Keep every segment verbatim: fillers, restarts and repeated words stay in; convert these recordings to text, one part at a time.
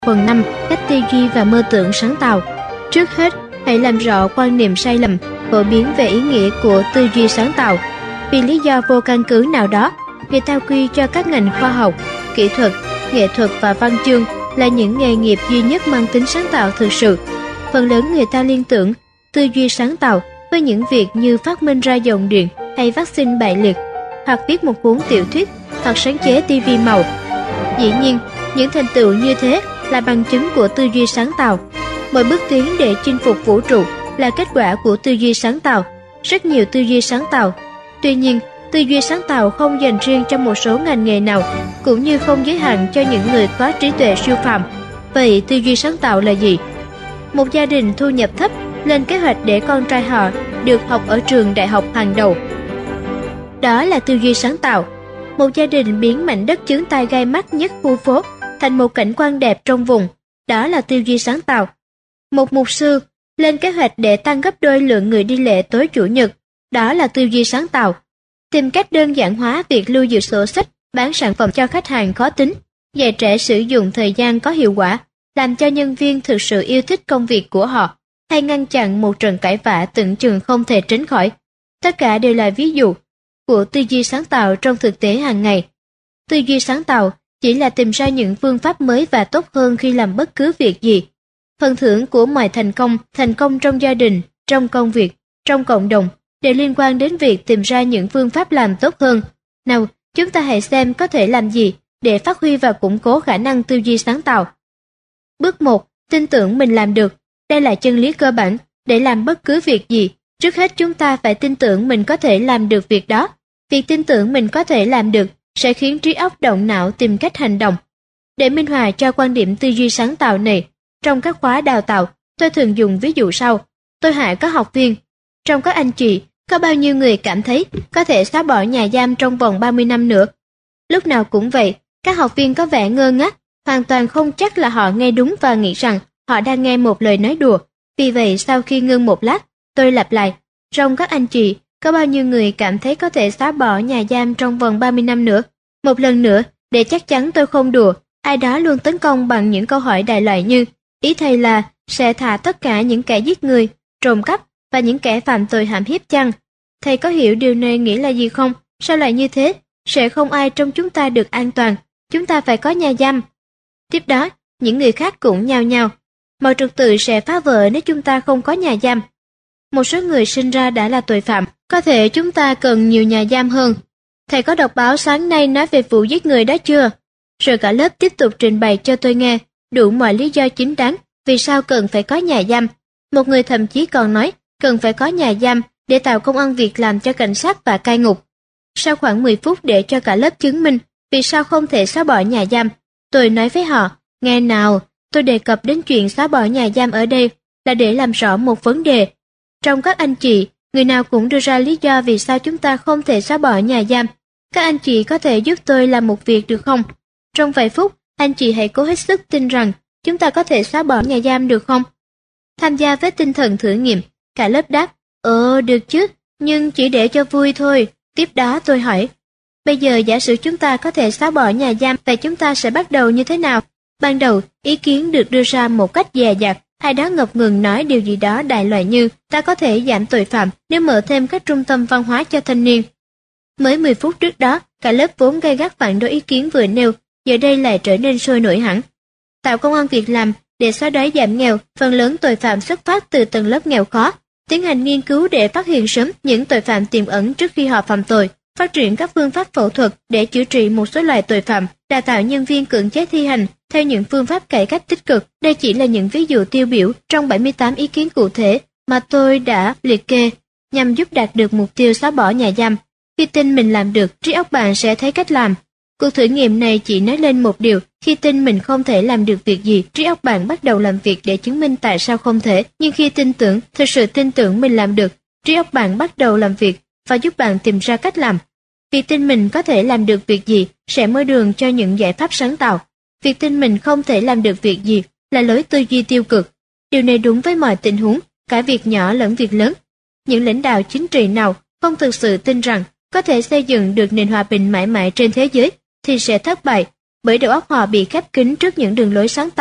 Phần năm. Cách tư duy và mơ tưởng sáng tạo. Trước hết, hãy làm rõ quan niệm sai lầm, phổ biến về ý nghĩa của tư duy sáng tạo. Vì lý do vô căn cứ nào đó, người ta quy cho các ngành khoa học, kỹ thuật, nghệ thuật và văn chương là những nghề nghiệp duy nhất mang tính sáng tạo thực sự. Phần lớn người ta liên tưởng tư duy sáng tạo với những việc như phát minh ra dòng điện hay vaccine bại liệt, hoặc viết một cuốn tiểu thuyết, hoặc sáng chế tivi màu. Dĩ nhiên, những thành tựu như thế là bằng chứng của tư duy sáng tạo. Mỗi bước tiến để chinh phục vũ trụ là kết quả của tư duy sáng tạo. Rất nhiều tư duy sáng tạo. Tuy nhiên, tư duy sáng tạo không dành riêng cho một số ngành nghề nào, cũng như không giới hạn cho những người có trí tuệ siêu phàm. Vậy tư duy sáng tạo là gì? Một gia đình thu nhập thấp lên kế hoạch để con trai họ được học ở trường đại học hàng đầu. Đó là tư duy sáng tạo. Một gia đình biến mảnh đất chướng tai gai mắt nhất khu phố thành một cảnh quan đẹp trong vùng. Đó là tư duy sáng tạo. Một mục sư lên kế hoạch để tăng gấp đôi lượng người đi lễ tối chủ nhật. Đó là tư duy sáng tạo. Tìm cách đơn giản hóa việc lưu giữ sổ sách, bán sản phẩm cho khách hàng khó tính, dạy trẻ sử dụng thời gian có hiệu quả, làm cho nhân viên thực sự yêu thích công việc của họ, hay ngăn chặn một trận cãi vã tưởng chừng không thể tránh khỏi. Tất cả đều là ví dụ của tư duy sáng tạo trong thực tế hàng ngày. Tư duy sáng tạo chỉ là tìm ra những phương pháp mới và tốt hơn khi làm bất cứ việc gì. Phần thưởng của mọi thành công, thành công trong gia đình, trong công việc, trong cộng đồng, đều liên quan đến việc tìm ra những phương pháp làm tốt hơn. Nào, chúng ta hãy xem có thể làm gì để phát huy và củng cố khả năng tư duy sáng tạo. Bước một. Tin tưởng mình làm được. Đây là chân lý cơ bản. Để làm bất cứ việc gì, trước hết chúng ta phải tin tưởng mình có thể làm được việc đó. Việc tin tưởng mình có thể làm được sẽ khiến trí óc động não tìm cách hành động. Để minh họa cho quan điểm tư duy sáng tạo này, trong các khóa đào tạo, tôi thường dùng ví dụ sau. Tôi hỏi các học viên, trong các anh chị, có bao nhiêu người cảm thấy có thể xóa bỏ nhà giam trong vòng ba mươi năm nữa? Lúc nào cũng vậy, các học viên có vẻ ngơ ngác, hoàn toàn không chắc là họ nghe đúng và nghĩ rằng họ đang nghe một lời nói đùa. Vì vậy sau khi ngưng một lát, tôi lặp lại, trong các anh chị, có bao nhiêu người cảm thấy có thể xóa bỏ nhà giam trong vòng ba mươi năm nữa? Một lần nữa, để chắc chắn tôi không đùa, ai đó luôn tấn công bằng những câu hỏi đại loại như, ý thầy là sẽ thả tất cả những kẻ giết người, trộm cắp và những kẻ phạm tội hãm hiếp chăng? Thầy có hiểu điều này nghĩa là gì không? Sao lại như thế? Sẽ không ai trong chúng ta được an toàn, chúng ta phải có nhà giam. Tiếp đó, những người khác cũng nhao nhao. Mọi trật tự sẽ phá vỡ nếu chúng ta không có nhà giam. Một số người sinh ra đã là tội phạm, có thể chúng ta cần nhiều nhà giam hơn. Thầy có đọc báo sáng nay nói về vụ giết người đó chưa? Rồi cả lớp tiếp tục trình bày cho tôi nghe đủ mọi lý do chính đáng vì sao cần phải có nhà giam. Một người thậm chí còn nói cần phải có nhà giam để tạo công ăn việc làm cho cảnh sát và cai ngục. Sau khoảng mười phút để cho cả lớp chứng minh vì sao không thể xóa bỏ nhà giam, tôi nói với họ, nghe nào, tôi đề cập đến chuyện xóa bỏ nhà giam ở đây là để làm rõ một vấn đề. Trong các anh chị, người nào cũng đưa ra lý do vì sao chúng ta không thể xóa bỏ nhà giam. Các anh chị có thể giúp tôi làm một việc được không? Trong vài phút, anh chị hãy cố hết sức tin rằng chúng ta có thể xóa bỏ nhà giam được không? Tham gia với tinh thần thử nghiệm, cả lớp đáp, ờ được chứ, nhưng chỉ để cho vui thôi. Tiếp đó tôi hỏi, bây giờ giả sử chúng ta có thể xóa bỏ nhà giam, vậy chúng ta sẽ bắt đầu như thế nào? Ban đầu, ý kiến được đưa ra một cách dè dặt, ai đó ngập ngừng nói điều gì đó đại loại như ta có thể giảm tội phạm nếu mở thêm các trung tâm văn hóa cho thanh niên. Mới mười phút trước đó, cả lớp vốn gay gắt phản đối ý kiến vừa nêu, giờ đây lại trở nên sôi nổi hẳn. Tạo công ăn việc làm để xóa đói giảm nghèo, phần lớn tội phạm xuất phát từ tầng lớp nghèo khó. Tiến hành nghiên cứu để phát hiện sớm những tội phạm tiềm ẩn trước khi họ phạm tội, phát triển các phương pháp phẫu thuật để chữa trị một số loại tội phạm, đào tạo nhân viên cưỡng chế thi hành theo những phương pháp cải cách tích cực. Đây chỉ là những ví dụ tiêu biểu trong bảy mươi tám ý kiến cụ thể mà tôi đã liệt kê nhằm giúp đạt được mục tiêu xóa bỏ nhà giam. Khi tin mình làm được, trí óc bạn sẽ thấy cách làm. Cuộc thử nghiệm này chỉ nói lên một điều, khi tin mình không thể làm được việc gì, trí óc bạn bắt đầu làm việc để chứng minh tại sao không thể. Nhưng khi tin tưởng, thực sự tin tưởng mình làm được, trí óc bạn bắt đầu làm việc và giúp bạn tìm ra cách làm. Việc tin mình có thể làm được việc gì sẽ mở đường cho những giải pháp sáng tạo. Việc tin mình không thể làm được việc gì là lối tư duy tiêu cực. Điều này đúng với mọi tình huống, cả việc nhỏ lẫn việc lớn. Những lãnh đạo chính trị nào không thực sự tin rằng có thể xây dựng được nền hòa bình mãi mãi trên thế giới thì sẽ thất bại, bởi đầu óc họ bị khép kín trước những đường lối sáng tạo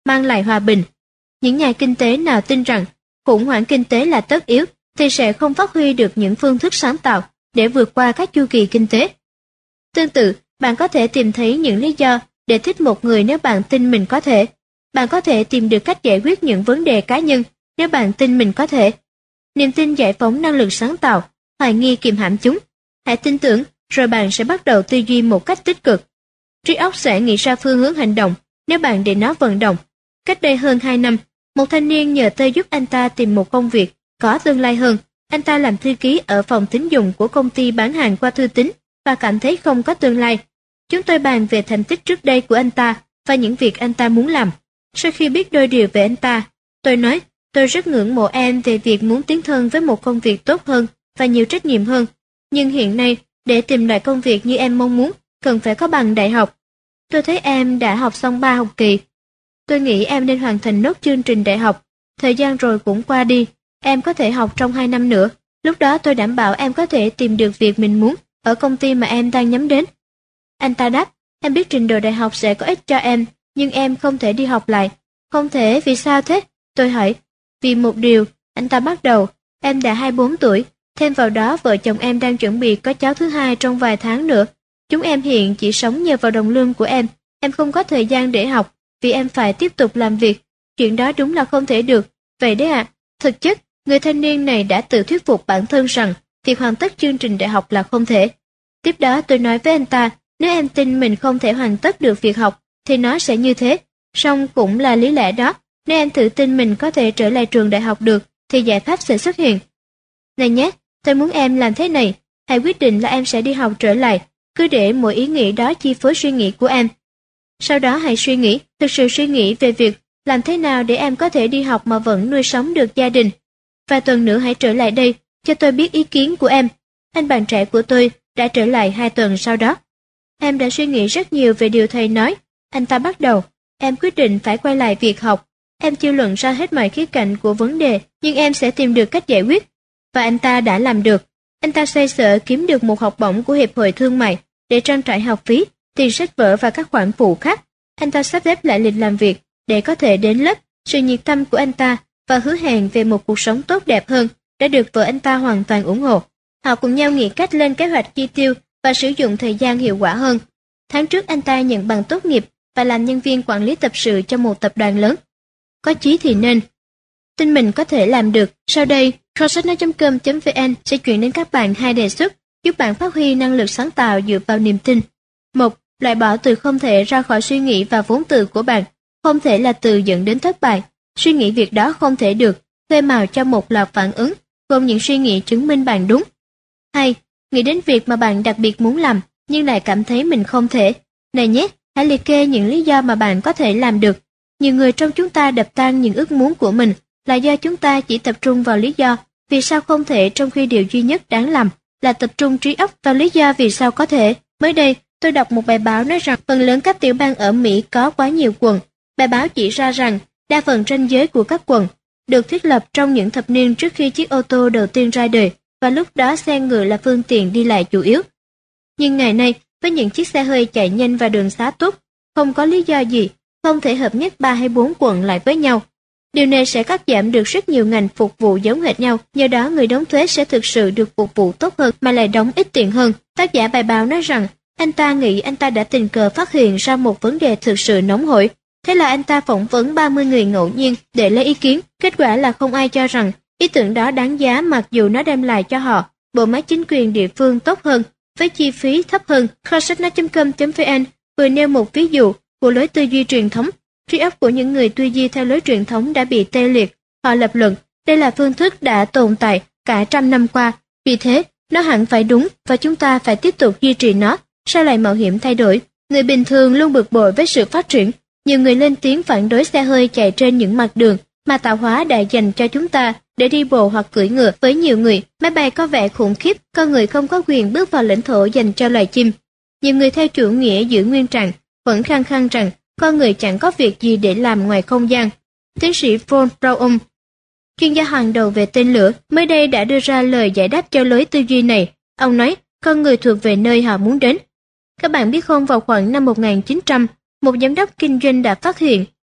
mang lại hòa bình. Những nhà kinh tế nào tin rằng khủng hoảng kinh tế là tất yếu thì sẽ không phát huy được những phương thức sáng tạo để vượt qua các chu kỳ kinh tế. Tương tự, bạn có thể tìm thấy những lý do để thích một người nếu bạn tin mình có thể. Bạn có thể tìm được cách giải quyết những vấn đề cá nhân nếu bạn tin mình có thể. Niềm tin giải phóng năng lực sáng tạo, hoài nghi kiềm hãm chúng. Hãy tin tưởng, rồi bạn sẽ bắt đầu tư duy một cách tích cực. Trí óc sẽ nghĩ ra phương hướng hành động nếu bạn để nó vận động. Cách đây hơn hai năm, một thanh niên nhờ tôi giúp anh ta tìm một công việc có tương lai hơn. Anh ta làm thư ký ở phòng tín dụng của công ty bán hàng qua thư tín và cảm thấy không có tương lai. Chúng tôi bàn về thành tích trước đây của anh ta và những việc anh ta muốn làm. Sau khi biết đôi điều về anh ta, tôi nói, tôi rất ngưỡng mộ em về việc muốn tiến thân với một công việc tốt hơn và nhiều trách nhiệm hơn. Nhưng hiện nay, để tìm lại công việc như em mong muốn, cần phải có bằng đại học. Tôi thấy em đã học xong ba học kỳ. Tôi nghĩ em nên hoàn thành nốt chương trình đại học. Thời gian rồi cũng qua đi. Em có thể học trong hai năm nữa. Lúc đó tôi đảm bảo em có thể tìm được việc mình muốn ở công ty mà em đang nhắm đến. Anh ta đáp, em biết trình độ đại học sẽ có ích cho em, nhưng em không thể đi học lại. Không thể, vì sao thế? Tôi hỏi. Vì một điều, anh ta bắt đầu, em đã hai mươi bốn tuổi, thêm vào đó vợ chồng em đang chuẩn bị có cháu thứ hai trong vài tháng nữa. Chúng em hiện chỉ sống nhờ vào đồng lương của em, em không có thời gian để học, vì em phải tiếp tục làm việc. Chuyện đó đúng là không thể được. Vậy đấy ạ, à, thực chất, người thanh niên này đã tự thuyết phục bản thân rằng việc hoàn tất chương trình đại học là không thể. Tiếp đó tôi nói với anh ta, nếu em tin mình không thể hoàn tất được việc học, thì nó sẽ như thế. Song cũng là lý lẽ đó, nếu em tự tin mình có thể trở lại trường đại học được, thì giải pháp sẽ xuất hiện. Này nhé, tôi muốn em làm thế này, hãy quyết định là em sẽ đi học trở lại, cứ để mỗi ý nghĩ đó chi phối suy nghĩ của em. Sau đó hãy suy nghĩ, thực sự suy nghĩ về việc làm thế nào để em có thể đi học mà vẫn nuôi sống được gia đình. Vài tuần nữa hãy trở lại đây, cho tôi biết ý kiến của em. Anh bạn trẻ của tôi đã trở lại hai tuần sau đó. Em đã suy nghĩ rất nhiều về điều thầy nói. Anh ta bắt đầu, em quyết định phải quay lại việc học. Em chưa luận ra hết mọi khía cạnh của vấn đề, nhưng em sẽ tìm được cách giải quyết. Và anh ta đã làm được. Anh ta xoay sở kiếm được một học bổng của Hiệp hội Thương mại để trang trải học phí, tiền sách vở và các khoản phụ khác. Anh ta sắp xếp lại lịch làm việc để có thể đến lớp. Sự nhiệt tâm của anh ta và hứa hẹn về một cuộc sống tốt đẹp hơn đã được vợ anh ta hoàn toàn ủng hộ. Họ cùng nhau nghĩ cách lên kế hoạch chi tiêu và sử dụng thời gian hiệu quả hơn. Tháng trước anh ta nhận bằng tốt nghiệp và làm nhân viên quản lý tập sự cho một tập đoàn lớn. Có chí thì nên. Tin mình có thể làm được. Sau đây, kho sách nói chấm com chấm vn sẽ chuyển đến các bạn hai đề xuất giúp bạn phát huy năng lực sáng tạo dựa vào niềm tin. Một. Loại bỏ từ không thể ra khỏi suy nghĩ và vốn từ của bạn. Không thể là từ dẫn đến thất bại. Suy nghĩ việc đó không thể được. Thuê màu cho một loạt phản ứng, gồm những suy nghĩ chứng minh bạn đúng. Hai. Nghĩ đến việc mà bạn đặc biệt muốn làm, nhưng lại cảm thấy mình không thể. Này nhé, hãy liệt kê những lý do mà bạn có thể làm được. Nhiều người trong chúng ta đập tan những ước muốn của mình là do chúng ta chỉ tập trung vào lý do vì sao không thể, trong khi điều duy nhất đáng làm là tập trung trí óc vào lý do vì sao có thể. Mới đây, tôi đọc một bài báo nói rằng phần lớn các tiểu bang ở Mỹ có quá nhiều quận. Bài báo chỉ ra rằng đa phần ranh giới của các quận được thiết lập trong những thập niên trước khi chiếc ô tô đầu tiên ra đời, và lúc đó xe ngựa là phương tiện đi lại chủ yếu. Nhưng ngày nay, với những chiếc xe hơi chạy nhanh và đường xá tốt, không có lý do gì không thể hợp nhất ba hay bốn quận lại với nhau. Điều này sẽ cắt giảm được rất nhiều ngành phục vụ giống hệt nhau, nhờ đó người đóng thuế sẽ thực sự được phục vụ tốt hơn mà lại đóng ít tiền hơn. Tác giả bài báo nói rằng anh ta nghĩ anh ta đã tình cờ phát hiện ra một vấn đề thực sự nóng hổi. Thế là anh ta phỏng vấn ba mươi người ngẫu nhiên để lấy ý kiến. Kết quả là không ai cho rằng ý tưởng đó đáng giá, mặc dù nó đem lại cho họ bộ máy chính quyền địa phương tốt hơn với chi phí thấp hơn. kho sách nói chấm com chấm vn vừa nêu một ví dụ của lối tư duy truyền thống. Trí óc của những người tư duy theo lối truyền thống đã bị tê liệt. Họ lập luận đây là phương thức đã tồn tại cả trăm năm qua, vì thế nó hẳn phải đúng và chúng ta phải tiếp tục duy trì nó. Sao lại mạo hiểm thay đổi? Người bình thường luôn bực bội với sự phát triển. Nhiều người lên tiếng phản đối xe hơi chạy trên những mặt đường mà tạo hóa đã dành cho chúng ta để đi bộ hoặc cưỡi ngựa. Với nhiều người, máy bay có vẻ khủng khiếp, con người không có quyền bước vào lãnh thổ dành cho loài chim. Nhiều người theo chủ nghĩa giữ nguyên trạng vẫn khăng khăng rằng con người chẳng có việc gì để làm ngoài không gian. Tiến sĩ Von Braun, chuyên gia hàng đầu về tên lửa, mới đây đã đưa ra lời giải đáp cho lối tư duy này. Ông nói, con người thuộc về nơi họ muốn đến. Các bạn biết không, vào khoảng năm một nghìn chín trăm, một giám đốc kinh doanh đã phát hiện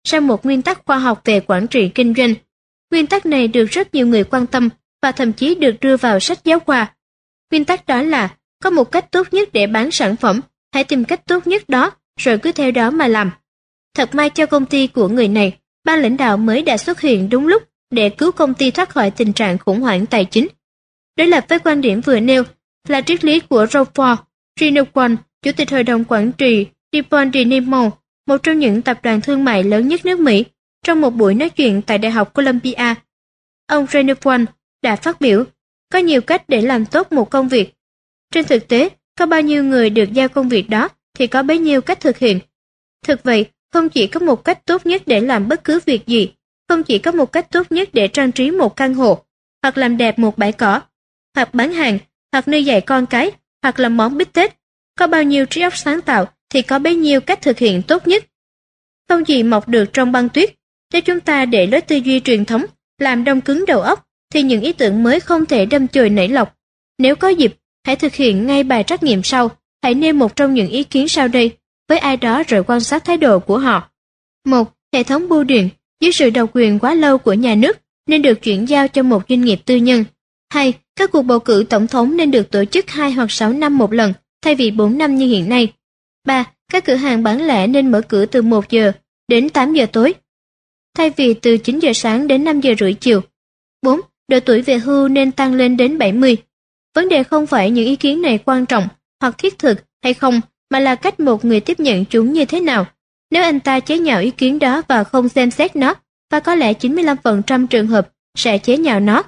sang một nguyên tắc khoa học về quản trị kinh doanh. Nguyên tắc này được rất nhiều người quan tâm và thậm chí được đưa vào sách giáo khoa. Nguyên tắc đó là có một cách tốt nhất để bán sản phẩm, hãy tìm cách tốt nhất đó rồi cứ theo đó mà làm. Thật may cho công ty của người này, ban lãnh đạo mới đã xuất hiện đúng lúc để cứu công ty thoát khỏi tình trạng khủng hoảng tài chính. Đối lập với quan điểm vừa nêu là triết lý của Ralph Trinowon, chủ tịch hội đồng quản trị DuPont de Nemours, một trong những tập đoàn thương mại lớn nhất nước Mỹ, trong một buổi nói chuyện tại Đại học Columbia. Ông Trinowon đã phát biểu, có nhiều cách để làm tốt một công việc. Trên thực tế, có bao nhiêu người được giao công việc đó thì có bấy nhiêu cách thực hiện. Thực vậy, không chỉ có một cách tốt nhất để làm bất cứ việc gì, không chỉ có một cách tốt nhất để trang trí một căn hộ, hoặc làm đẹp một bãi cỏ, hoặc bán hàng, hoặc nuôi dạy con cái, hoặc làm món bít tết. Có bao nhiêu trí óc sáng tạo thì có bấy nhiêu cách thực hiện tốt nhất. Không gì mọc được trong băng tuyết. Nếu chúng ta để lối tư duy truyền thống làm đông cứng đầu óc, thì những ý tưởng mới không thể đâm chồi nảy lọc. Nếu có dịp, hãy thực hiện ngay bài trắc nghiệm sau. Hãy nêu một trong những ý kiến sau đây với ai đó rồi quan sát thái độ của họ. một. Hệ thống bưu điện dưới sự độc quyền quá lâu của nhà nước nên được chuyển giao cho một doanh nghiệp tư nhân. hai. Các cuộc bầu cử tổng thống nên được tổ chức hai hoặc sáu năm một lần thay vì bốn năm như hiện nay. ba. Các cửa hàng bán lẻ nên mở cửa từ một giờ đến tám giờ tối, thay vì từ chín giờ sáng đến năm giờ rưỡi chiều. bốn. Độ tuổi về hưu nên tăng lên đến bảy mươi. Vấn đề không phải những ý kiến này quan trọng hoặc thiết thực hay không, mà là cách một người tiếp nhận chúng như thế nào. Nếu anh ta chế nhạo ý kiến đó và không xem xét nó, và có lẽ chín mươi lăm phần trăm trường hợp sẽ chế nhạo nó,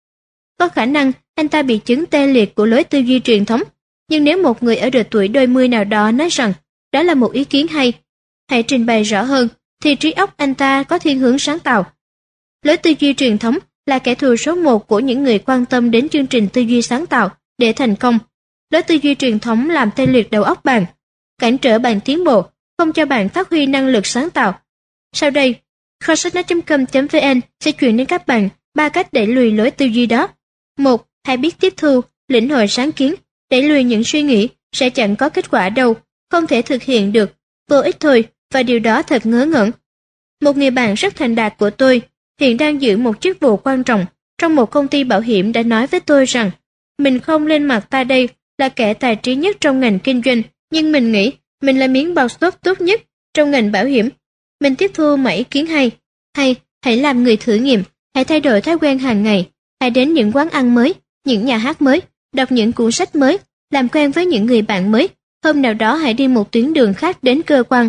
có khả năng anh ta bị chứng tê liệt của lối tư duy truyền thống. Nhưng nếu một người ở độ tuổi đôi mươi nào đó nói rằng đó là một ý kiến hay, hãy trình bày rõ hơn, thì trí óc anh ta có thiên hướng sáng tạo. Lối tư duy truyền thống là kẻ thù số một của những người quan tâm đến chương trình tư duy sáng tạo để thành công. Lối tư duy truyền thống làm tê liệt đầu óc bạn, cản trở bạn tiến bộ, không cho bạn phát huy năng lực sáng tạo. Sau đây, kho sách nói chấm com chấm vn sẽ truyền đến các bạn ba cách đẩy lùi lối tư duy đó. một. Hãy biết tiếp thu, lĩnh hội sáng kiến. Đẩy lùi những suy nghĩ sẽ chẳng có kết quả đâu, không thể thực hiện được, vô ích thôi, và điều đó thật ngớ ngẩn. Một người bạn rất thành đạt của tôi, hiện đang giữ một chức vụ quan trọng trong một công ty bảo hiểm, đã nói với tôi rằng mình không lên mặt ta đây là kẻ tài trí nhất trong ngành kinh doanh, nhưng mình nghĩ mình là miếng bào xốp tốt nhất trong ngành bảo hiểm. Mình tiếp thu mọi ý kiến hay. Hay, hãy làm người thử nghiệm, hãy thay đổi thói quen hàng ngày, hãy đến những quán ăn mới, những nhà hát mới, đọc những cuốn sách mới, làm quen với những người bạn mới. Hôm nào đó hãy đi một tuyến đường khác đến cơ quan.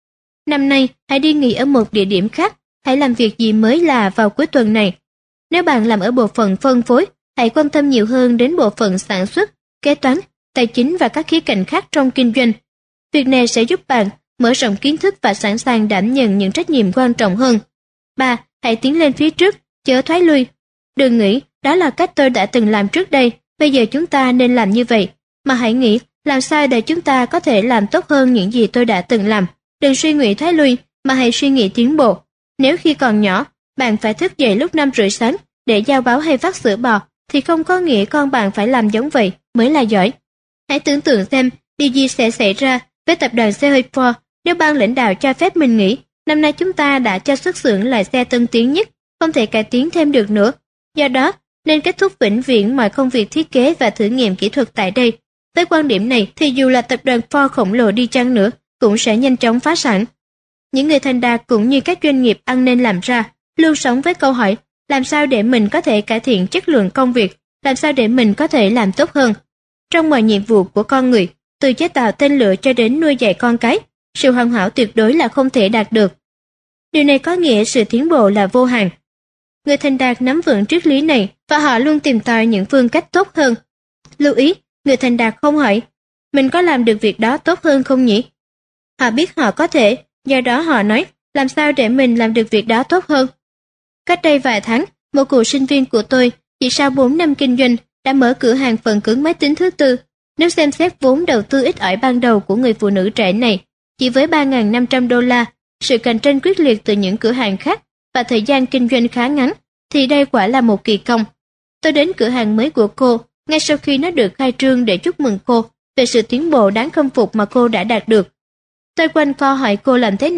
Năm nay, hãy đi nghỉ ở một địa điểm khác, hãy làm việc gì mới lạ vào cuối tuần này. Nếu bạn làm ở bộ phận phân phối, hãy quan tâm nhiều hơn đến bộ phận sản xuất, kế toán, tài chính và các khía cạnh khác trong kinh doanh. Việc này sẽ giúp bạn mở rộng kiến thức và sẵn sàng đảm nhận những trách nhiệm quan trọng hơn. ba. Hãy tiến lên phía trước, chớ thoái lui. Đừng nghĩ đó là cách tôi đã từng làm trước đây, bây giờ chúng ta nên làm như vậy, mà hãy nghĩ làm sao để chúng ta có thể làm tốt hơn những gì tôi đã từng làm. Đừng suy nghĩ thoái lui, mà hãy suy nghĩ tiến bộ. Nếu khi còn nhỏ, bạn phải thức dậy lúc năm rưỡi sáng để giao báo hay vắt sữa bò, thì không có nghĩa con bạn phải làm giống vậy mới là giỏi. Hãy tưởng tượng xem điều gì sẽ xảy ra với tập đoàn xe hơi Ford nếu ban lãnh đạo cho phép mình nghĩ năm nay chúng ta đã cho xuất xưởng loại xe tân tiến nhất, không thể cải tiến thêm được nữa. Do đó, nên kết thúc vĩnh viễn mọi công việc thiết kế và thử nghiệm kỹ thuật tại đây. Với quan điểm này thì dù là tập đoàn Ford khổng lồ đi chăng nữa cũng sẽ nhanh chóng phá sản. Những người thành đạt cũng như các doanh nghiệp ăn nên làm ra, luôn sống với câu hỏi làm sao để mình có thể cải thiện chất lượng công việc, làm sao để mình có thể làm tốt hơn. Trong mọi nhiệm vụ của con người, từ chế tạo tên lửa cho đến nuôi dạy con cái, sự hoàn hảo tuyệt đối là không thể đạt được. Điều này có nghĩa sự tiến bộ là vô hạn. Người thành đạt nắm vững triết lý này và họ luôn tìm tòi những phương cách tốt hơn. Lưu ý, người thành đạt không hỏi, mình có làm được việc đó tốt hơn không nhỉ? Họ biết họ có thể, do đó họ nói, làm sao để mình làm được việc đó tốt hơn? Cách đây vài tháng, một cựu sinh viên của tôi, chỉ sau bốn năm kinh doanh, đã mở cửa hàng phần cứng máy tính thứ tư. Nếu xem xét vốn đầu tư ít ỏi ban đầu của người phụ nữ trẻ này, chỉ với ba nghìn năm trăm đô la, sự cạnh tranh quyết liệt từ những cửa hàng khác và thời gian kinh doanh khá ngắn, thì đây quả là một kỳ công. Tôi đến cửa hàng mới của cô, ngay sau khi nó được khai trương để chúc mừng cô về sự tiến bộ đáng khâm phục mà cô đã đạt được. Tôi quanh co hỏi cô làm thế nào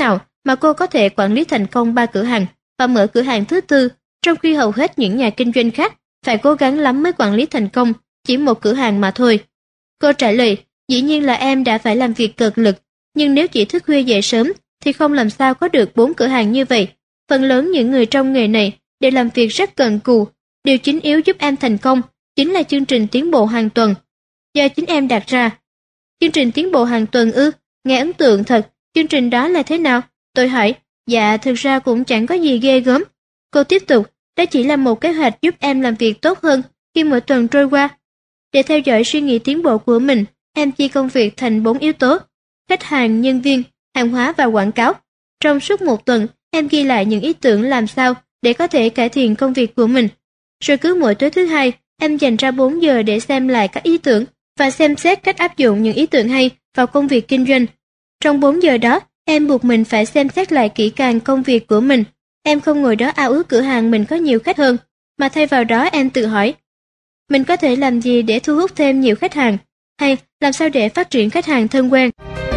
mà cô có thể quản lý thành công ba cửa hàng và mở cửa hàng thứ tư, trong khi hầu hết những nhà kinh doanh khác phải cố gắng lắm mới quản lý thành công chỉ một cửa hàng mà thôi. Cô trả lời, dĩ nhiên là em đã phải làm việc cực lực, nhưng nếu chỉ thức khuya dậy sớm thì không làm sao có được bốn cửa hàng như vậy. Phần lớn những người trong nghề này đều làm việc rất cần cù. Điều chính yếu giúp em thành công chính là chương trình tiến bộ hàng tuần do chính em đặt ra. Chương trình tiến bộ hàng tuần ư? Nghe ấn tượng thật. Chương trình đó là thế nào? Tôi hỏi. Dạ, thực ra cũng chẳng có gì ghê gớm. Cô tiếp tục, đó chỉ là một kế hoạch giúp em làm việc tốt hơn khi mỗi tuần trôi qua. Để theo dõi suy nghĩ tiến bộ của mình, em chia công việc thành bốn yếu tố: khách hàng, nhân viên, hàng hóa và quảng cáo. Trong suốt một tuần, em ghi lại những ý tưởng làm sao để có thể cải thiện công việc của mình. Rồi cứ mỗi tối thứ hai, em dành ra bốn giờ để xem lại các ý tưởng và xem xét cách áp dụng những ý tưởng hay vào công việc kinh doanh. Trong bốn giờ đó, em buộc mình phải xem xét lại kỹ càng công việc của mình. Em không ngồi đó ao ước cửa hàng mình có nhiều khách hơn, mà thay vào đó em tự hỏi, mình có thể làm gì để thu hút thêm nhiều khách hàng, hay làm sao để phát triển khách hàng thân quen.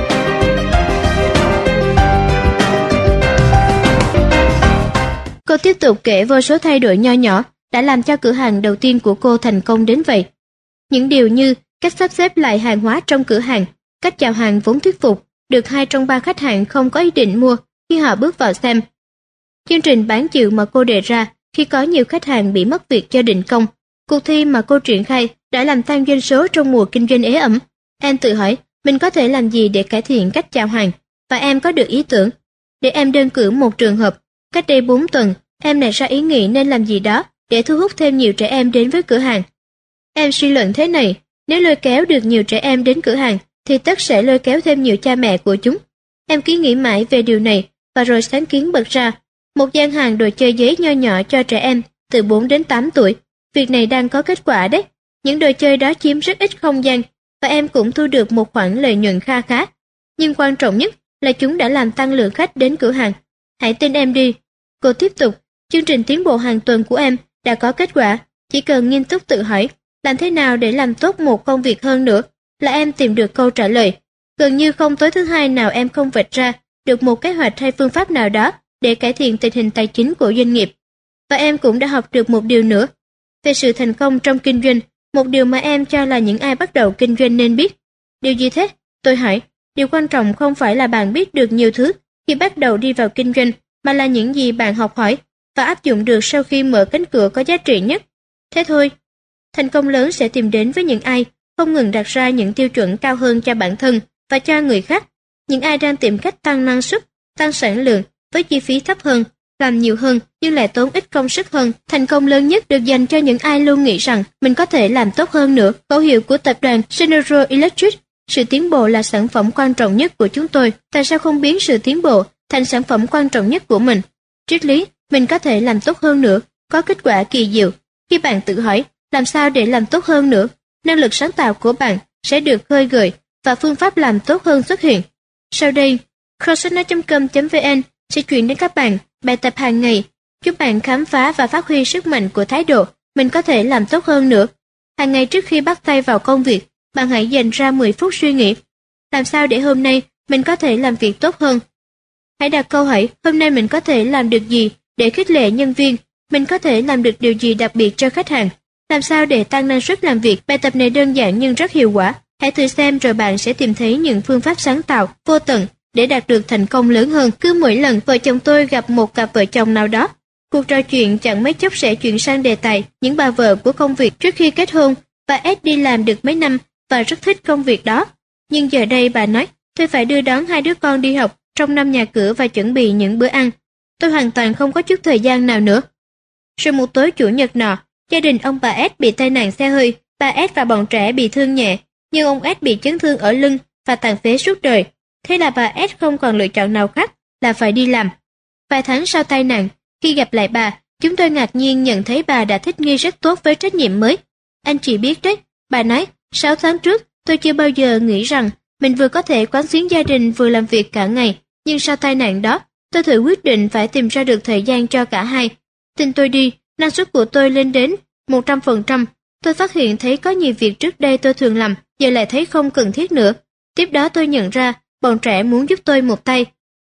Cô tiếp tục kể vô số thay đổi nho nhỏ đã làm cho cửa hàng đầu tiên của cô thành công đến vậy. Những điều như cách sắp xếp lại hàng hóa trong cửa hàng, cách chào hàng vốn thuyết phục, được hai trong ba khách hàng không có ý định mua khi họ bước vào xem. Chương trình bán chịu mà cô đề ra khi có nhiều khách hàng bị mất việc do định công. Cuộc thi mà cô triển khai đã làm tăng doanh số trong mùa kinh doanh ế ẩm. Em tự hỏi mình có thể làm gì để cải thiện cách chào hàng, và em có được ý tưởng. Để em đơn cử một trường hợp, cách đây bốn tuần, em nảy ra ý nghĩ nên làm gì đó để thu hút thêm nhiều trẻ em đến với cửa hàng. Em suy luận thế này, nếu lôi kéo được nhiều trẻ em đến cửa hàng thì tất sẽ lôi kéo thêm nhiều cha mẹ của chúng. Em cứ nghĩ mãi về điều này và rồi sáng kiến bật ra một gian hàng đồ chơi giấy nho nhỏ cho trẻ em từ bốn đến tám tuổi. Việc này đang có kết quả đấy. Những đồ chơi đó chiếm rất ít không gian và em cũng thu được một khoản lợi nhuận kha khá. Nhưng quan trọng nhất là chúng đã làm tăng lượng khách đến cửa hàng. Hãy tin em đi. Cô tiếp tục, chương trình tiến bộ hàng tuần của em đã có kết quả. Chỉ cần nghiêm túc tự hỏi, làm thế nào để làm tốt một công việc hơn nữa, là em tìm được câu trả lời. Gần như không tối thứ hai nào em không vạch ra được một kế hoạch hay phương pháp nào đó để cải thiện tình hình tài chính của doanh nghiệp. Và em cũng đã học được một điều nữa về sự thành công trong kinh doanh, một điều mà em cho là những ai bắt đầu kinh doanh nên biết. Điều gì thế? Tôi hỏi. Điều quan trọng không phải là bạn biết được nhiều thứ khi bắt đầu đi vào kinh doanh, mà là những gì bạn học hỏi và áp dụng được sau khi mở cánh cửa có giá trị nhất. Thế thôi. Thành công lớn sẽ tìm đến với những ai không ngừng đặt ra những tiêu chuẩn cao hơn cho bản thân và cho người khác. Những ai đang tìm cách tăng năng suất, tăng sản lượng với chi phí thấp hơn, làm nhiều hơn nhưng lại tốn ít công sức hơn. Thành công lớn nhất được dành cho những ai luôn nghĩ rằng mình có thể làm tốt hơn nữa. Khẩu hiệu của tập đoàn General Electric, sự tiến bộ là sản phẩm quan trọng nhất của chúng tôi. Tại sao không biến sự tiến bộ thành sản phẩm quan trọng nhất của mình? Triết lý, mình có thể làm tốt hơn nữa, có kết quả kỳ diệu. Khi bạn tự hỏi, làm sao để làm tốt hơn nữa, năng lực sáng tạo của bạn sẽ được khơi gợi và phương pháp làm tốt hơn xuất hiện. Sau đây, crossonet chấm com chấm vn sẽ chuyển đến các bạn bài tập hàng ngày, giúp bạn khám phá và phát huy sức mạnh của thái độ mình có thể làm tốt hơn nữa. Hàng ngày trước khi bắt tay vào công việc, bạn hãy dành ra mười phút suy nghĩ. Làm sao để hôm nay mình có thể làm việc tốt hơn? Hãy đặt câu hỏi, hôm nay mình có thể làm được gì để khích lệ nhân viên? Mình có thể làm được điều gì đặc biệt cho khách hàng? Làm sao để tăng năng suất làm việc? Bài tập này đơn giản nhưng rất hiệu quả. Hãy thử xem rồi bạn sẽ tìm thấy những phương pháp sáng tạo, vô tận để đạt được thành công lớn hơn. Cứ mỗi lần vợ chồng tôi gặp một cặp vợ chồng nào đó, cuộc trò chuyện chẳng mấy chốc sẽ chuyển sang đề tài những bà vợ của công việc trước khi kết hôn. Bà S đi làm được mấy năm và rất thích công việc đó. Nhưng giờ đây bà nói, tôi phải đưa đón hai đứa con đi học, trong năm nhà cửa và chuẩn bị những bữa ăn. Tôi hoàn toàn không có chút thời gian nào nữa. Rồi một tối chủ nhật nọ, gia đình ông bà S bị tai nạn xe hơi. Bà S và bọn trẻ bị thương nhẹ, nhưng ông S bị chấn thương ở lưng và tàn phế suốt đời. Thế là bà S không còn lựa chọn nào khác là phải đi làm. Vài tháng sau tai nạn, khi gặp lại bà, chúng tôi ngạc nhiên nhận thấy bà đã thích nghi rất tốt với trách nhiệm mới. Anh chị biết đấy, bà nói, sáu tháng trước tôi chưa bao giờ nghĩ rằng mình vừa có thể quán xuyến gia đình vừa làm việc cả ngày, nhưng sau tai nạn đó, tôi thử quyết định phải tìm ra được thời gian cho cả hai. Tin tôi đi, năng suất của tôi lên đến một trăm phần trăm. Tôi phát hiện thấy có nhiều việc trước đây tôi thường làm, giờ lại thấy không cần thiết nữa. Tiếp đó tôi nhận ra, bọn trẻ muốn giúp tôi một tay.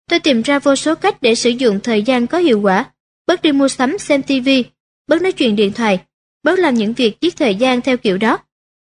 Tôi tìm ra vô số cách để sử dụng thời gian có hiệu quả, bớt đi mua sắm xem ti vi, bớt nói chuyện điện thoại, bớt làm những việc giết thời gian theo kiểu đó.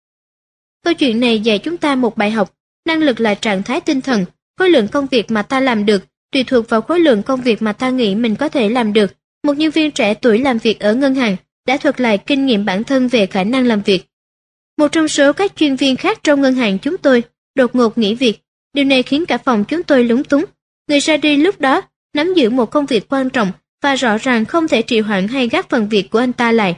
Câu chuyện này dạy chúng ta một bài học, năng lực là trạng thái tinh thần, khối lượng công việc mà ta làm được tùy thuộc vào khối lượng công việc mà ta nghĩ mình có thể làm được. Một nhân viên trẻ tuổi làm việc ở ngân hàng đã thuật lại kinh nghiệm bản thân về khả năng làm việc. Một trong số các chuyên viên khác trong ngân hàng chúng tôi đột ngột nghỉ việc. Điều này khiến cả phòng chúng tôi lúng túng. Người ra đi lúc đó nắm giữ một công việc quan trọng và rõ ràng không thể trì hoãn hay gác phần việc của anh ta lại.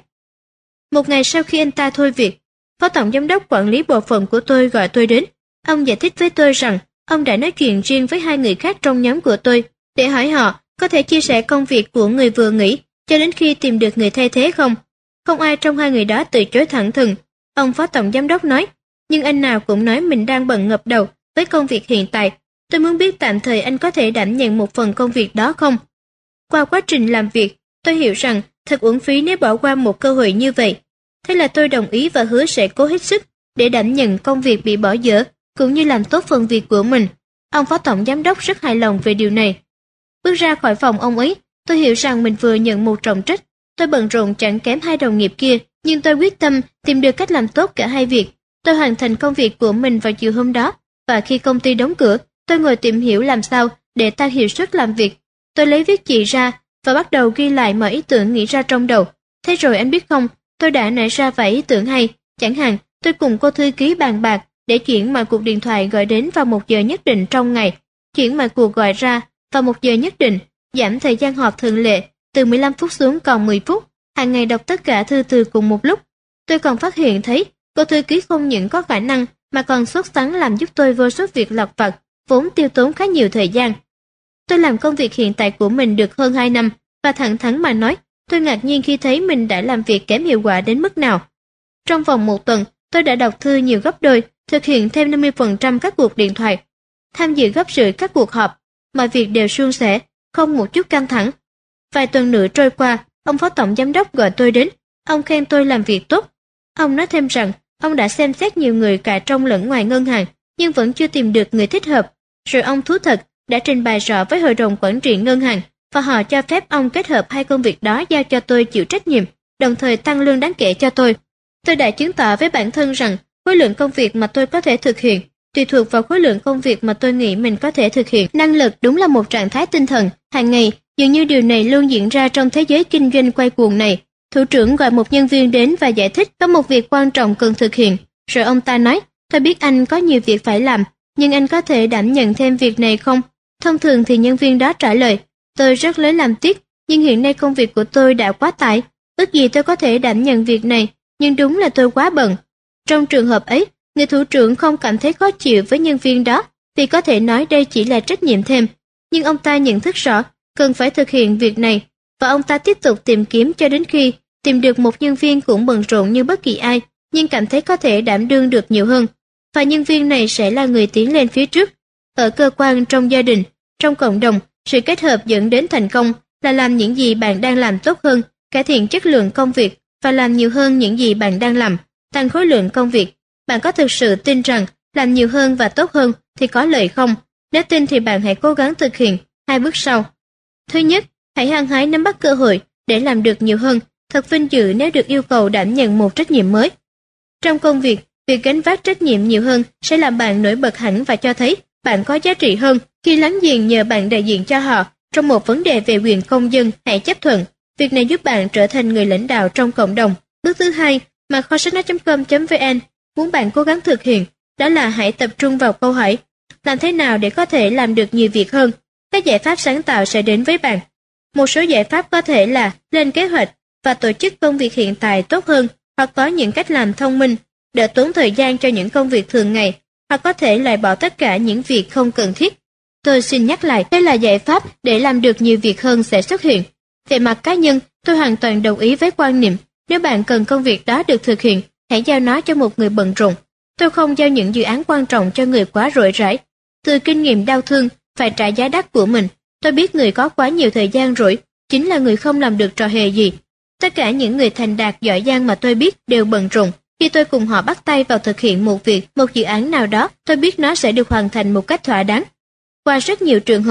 Một ngày sau khi anh ta thôi việc, Phó tổng giám đốc quản lý bộ phận của tôi gọi tôi đến. Ông giải thích với tôi rằng ông đã nói chuyện riêng với hai người khác trong nhóm của tôi để hỏi họ có thể chia sẻ công việc của người vừa nghỉ cho đến khi tìm được người thay thế không. Không ai trong hai người đó từ chối thẳng thừng. Ông Phó tổng giám đốc nói, nhưng anh nào cũng nói mình đang bận ngập đầu với công việc hiện tại. Tôi muốn biết tạm thời anh có thể đảm nhận một phần công việc đó không? Qua quá trình làm việc, tôi hiểu rằng thật uổng phí nếu bỏ qua một cơ hội như vậy. Thế là tôi đồng ý và hứa sẽ cố hết sức để đảm nhận công việc bị bỏ dở, cũng như làm tốt phần việc của mình. Ông Phó tổng giám đốc rất hài lòng về điều này. Bước ra khỏi phòng ông ấy, tôi hiểu rằng mình vừa nhận một trọng trách. Tôi bận rộn chẳng kém hai đồng nghiệp kia, nhưng tôi quyết tâm tìm được cách làm tốt cả hai việc. Tôi hoàn thành công việc của mình vào chiều hôm đó, và khi công ty đóng cửa, tôi ngồi tìm hiểu làm sao để tăng hiệu suất làm việc. Tôi lấy viết chì ra và bắt đầu ghi lại mọi ý tưởng nghĩ ra trong đầu. Thế rồi anh biết không, tôi đã nảy ra vài ý tưởng hay. Chẳng hạn, tôi cùng cô thư ký bàn bạc để chuyển mọi cuộc điện thoại gọi đến vào một giờ nhất định trong ngày, chuyển mọi cuộc gọi ra vào một giờ nhất định, giảm thời gian họp thường lệ từ mười lăm phút xuống còn mười phút, hàng ngày đọc tất cả thư từ cùng một lúc. Tôi còn phát hiện thấy cô thư ký không những có khả năng mà còn xuất sắc làm giúp tôi vô số việc lặt vặt, vốn tiêu tốn khá nhiều thời gian. Tôi làm công việc hiện tại của mình được hơn hai năm và thẳng thắn mà nói, tôi ngạc nhiên khi thấy mình đã làm việc kém hiệu quả đến mức nào. Trong vòng một tuần, tôi đã đọc thư nhiều gấp đôi, thực hiện thêm năm mươi phần trăm các cuộc điện thoại, tham dự gấp rưỡi các cuộc họp, mọi việc đều suôn sẻ, không một chút căng thẳng. Vài tuần nữa trôi qua, ông Phó tổng giám đốc gọi tôi đến, ông khen tôi làm việc tốt. Ông nói thêm rằng ông đã xem xét nhiều người cả trong lẫn ngoài ngân hàng, nhưng vẫn chưa tìm được người thích hợp. Rồi ông thú thật đã trình bày rõ với hội đồng quản trị ngân hàng và họ cho phép ông kết hợp hai công việc đó giao cho tôi chịu trách nhiệm, đồng thời tăng lương đáng kể cho tôi. Tôi đã chứng tỏ với bản thân rằng khối lượng công việc mà tôi có thể thực hiện tùy thuộc vào khối lượng công việc mà tôi nghĩ mình có thể thực hiện. Năng lực đúng là một trạng thái tinh thần hàng ngày, dường như điều này luôn diễn ra trong thế giới kinh doanh quay cuồng này. Thủ trưởng gọi một nhân viên đến và giải thích có một việc quan trọng cần thực hiện. Rồi ông ta nói, tôi biết anh có nhiều việc phải làm, nhưng anh có thể đảm nhận thêm việc này không? Thông thường thì nhân viên đó trả lời, tôi rất lấy làm tiếc, nhưng hiện nay công việc của tôi đã quá tải. Ước gì tôi có thể đảm nhận việc này, nhưng đúng là tôi quá bận. Trong trường hợp ấy, người thủ trưởng không cảm thấy khó chịu với nhân viên đó, vì có thể nói đây chỉ là trách nhiệm thêm. Nhưng ông ta nhận thức rõ, cần phải thực hiện việc này, và ông ta tiếp tục tìm kiếm cho đến khi tìm được một nhân viên cũng bận rộn như bất kỳ ai, nhưng cảm thấy có thể đảm đương được nhiều hơn. Và nhân viên này sẽ là người tiến lên phía trước. Ở cơ quan, trong gia đình, trong cộng đồng, sự kết hợp dẫn đến thành công là làm những gì bạn đang làm tốt hơn, cải thiện chất lượng công việc và làm nhiều hơn những gì bạn đang làm, tăng khối lượng công việc. Bạn có thực sự tin rằng làm nhiều hơn và tốt hơn thì có lợi không? Nếu tin thì bạn hãy cố gắng thực hiện hai bước sau. Thứ nhất, hãy hăng hái nắm bắt cơ hội để làm được nhiều hơn. Thật vinh dự nếu được yêu cầu đảm nhận một trách nhiệm mới. Trong công việc, việc gánh vác trách nhiệm nhiều hơn sẽ làm bạn nổi bật hẳn và cho thấy bạn có giá trị hơn. Khi láng giềng nhờ bạn đại diện cho họ trong một vấn đề về quyền công dân, hãy chấp thuận. Việc này giúp bạn trở thành người lãnh đạo trong cộng đồng. Bước thứ hai mà kho sách nói chấm com chấm vn muốn bạn cố gắng thực hiện, đó là hãy tập trung vào câu hỏi làm thế nào để có thể làm được nhiều việc hơn. Các giải pháp sáng tạo sẽ đến với bạn. Một số giải pháp có thể là lên kế hoạch và tổ chức công việc hiện tại tốt hơn, hoặc có những cách làm thông minh, đỡ tốn thời gian cho những công việc thường ngày, hoặc có thể loại bỏ tất cả những việc không cần thiết. Tôi xin nhắc lại, đây là giải pháp để làm được nhiều việc hơn sẽ xuất hiện. Về mặt cá nhân, tôi hoàn toàn đồng ý với quan niệm, nếu bạn cần công việc đó được thực hiện, hãy giao nó cho một người bận rộn. Tôi không giao những dự án quan trọng cho người quá rỗi rãi. Từ kinh nghiệm đau thương, phải trả giá đắt của mình, tôi biết người có quá nhiều thời gian rỗi chính là người không làm được trò hề gì. Tất cả những người thành đạt giỏi giang mà tôi biết đều bận rộn. Khi tôi cùng họ bắt tay vào thực hiện một việc, một dự án nào đó, tôi biết nó sẽ được hoàn thành một cách thỏa đáng. Qua rất nhiều trường hợp,